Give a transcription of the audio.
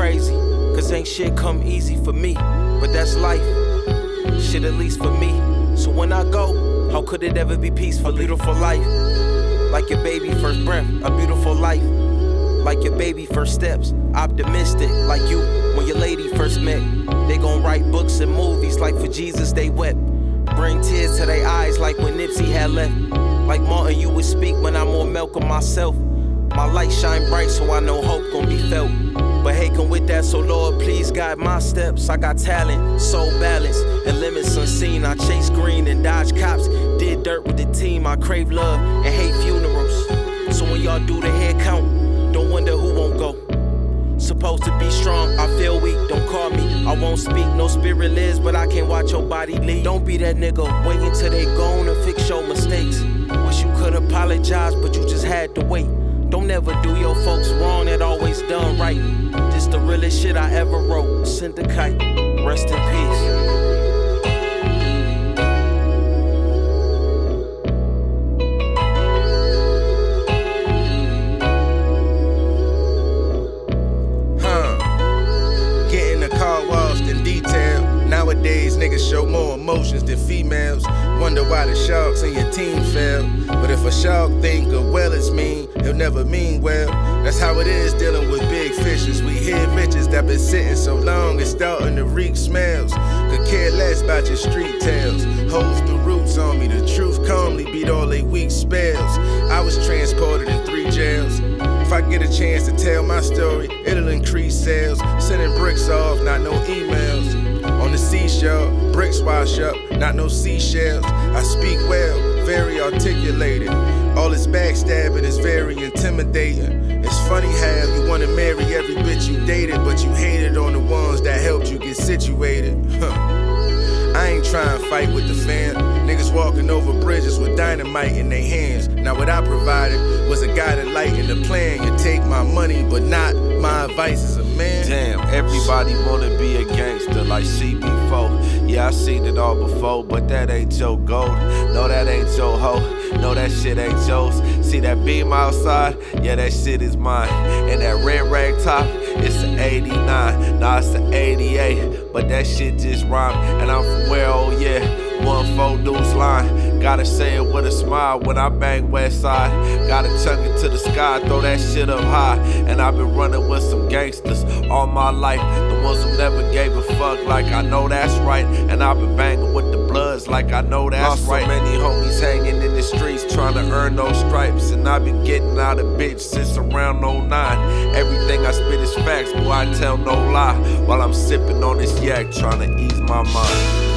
crazy, cause ain't shit come easy for me. But that's life, shit at least for me. So when I go, how could it ever be peaceful? A beautiful life, like your baby first breath. A beautiful life, like your baby first steps. Optimistic, like you when your lady first met. They gon' write books and movies like for Jesus they wept. Bring tears to their eyes like when Nipsey had left. Like Martin, you would speak when I'm on Malcolm myself. My light shine bright so I know hope gon' be felt. But hey, come with that, so Lord, please guide my steps. I got talent, soul balance, and limits unseen. I chase green and dodge cops. Did dirt with the team. I crave love and hate funerals. So when y'all do the head count, don't wonder who won't go. Supposed to be strong, I feel weak, don't call me. I won't speak, no spirit lives, but I can't watch your body leave. Don't be that nigga, wait until they gone and fix your mistakes. Wish you could apologize, but you just had to wait. Don't ever do your folks wrong, that always done right. This the realest shit I ever wrote. Send a kite, rest in peace. Nowadays, niggas show more emotions than females. Wonder why the sharks in your team fail. But if a shark think a well is mean, he'll never mean well. That's how it is dealing with big fishes. We hear riches that been sitting so long, it's starting to reek smells. Could care less about your street tales. Holds the roots on me, the truth calmly beat all they weak spells. I was transported in 3 jails. If I get a chance to tell my story, it'll increase sales. Sending bricks off, not no emails. On the seashore, bricks wash up, not no seashells. I speak well, very articulated. All this backstabbing is very intimidating. It's funny how you wanna marry every bitch you dated, but you hated on the ones that helped you get situated. I ain't trying to fight with the fam. Niggas walking over bridges with dynamite in their hands. Now what I provided was a guy that lightened the plan. You take my money, but not my advice as a man. Damn, everybody wanna be a gangster like CB4. Yeah, I seen it all before, but that ain't your gold. No, that ain't your hoe. No, that shit ain't yours. See that beam outside? Yeah, that shit is mine. And that red rag top, it's an 89. Nah, it's an 88. But that shit just rhyme. And I'm from where, oh yeah, 1-4 Deuce line. Gotta say it with a smile when I bang West Side. Gotta chunk it to the sky, throw that shit up high. And I've been running with some gangsters all my life. The ones who never gave a fuck, like I know that's right. And I've been banging with the bloods, like I know that's right. So many homies hanging in the streets trying to earn those stripes. And I've been getting out of bitch since around 09. Everything I spit is facts, boy, I tell no lie. While I'm sipping on this yak, trying to ease my mind.